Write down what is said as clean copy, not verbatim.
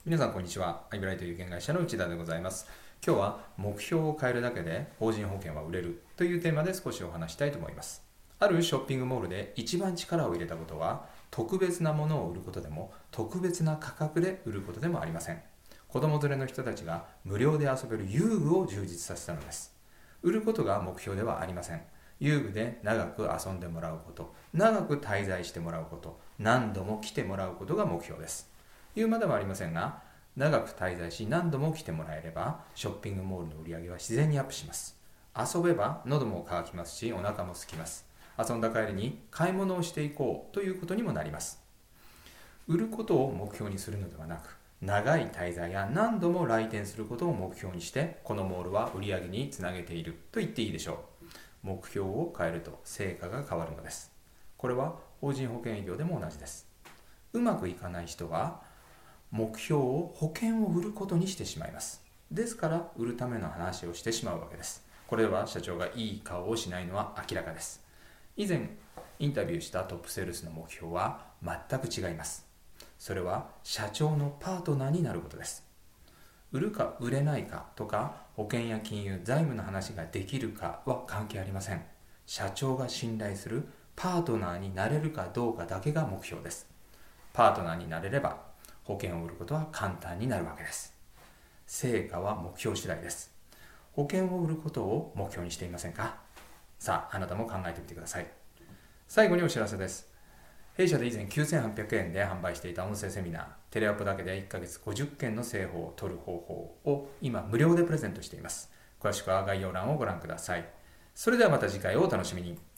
皆さんこんにちは。アイブライト有限会社の内田でございます。今日は目標を変えるだけで法人保険は売れるというテーマで少しお話したいと思います。あるショッピングモールで一番力を入れたことは、特別なものを売ることでも特別な価格で売ることでもありません。子供連れの人たちが無料で遊べる遊具を充実させたのです。売ることが目標ではありません。遊具で長く遊んでもらうこと、長く滞在してもらうこと、何度も来てもらうことが目標です。言うまでもありませんが、長く滞在し何度も来てもらえればショッピングモールの売り上げは自然にアップします。遊べば喉も渇きますし、お腹も空きます。遊んだ帰りに買い物をしていこうということにもなります。売ることを目標にするのではなく、長い滞在や何度も来店することを目標にして、このモールは売り上げにつなげていると言っていいでしょう。目標を変えると成果が変わるのです。これは法人保険営業でも同じです。うまくいかない人は目標を保険を売ることにしてしまいます。ですから売るための話をしてしまうわけです。これでは社長がいい顔をしないのは明らかです。以前インタビューしたトップセールスの目標は全く違います。それは社長のパートナーになることです。売るか売れないかとか保険や金融、財務の話ができるかは関係ありません。社長が信頼するパートナーになれるかどうかだけが目標です。パートナーになれれば保険を売ることは簡単になるわけです。成果は目標次第です。保険を売ることを目標にしていませんか？さあ、あなたも考えてみてください。最後にお知らせです。弊社で以前9800円で販売していた音声セミナー、テレアポだけで1ヶ月50件の製法を取る方法を今無料でプレゼントしています。詳しくは概要欄をご覧ください。それではまた次回をお楽しみに。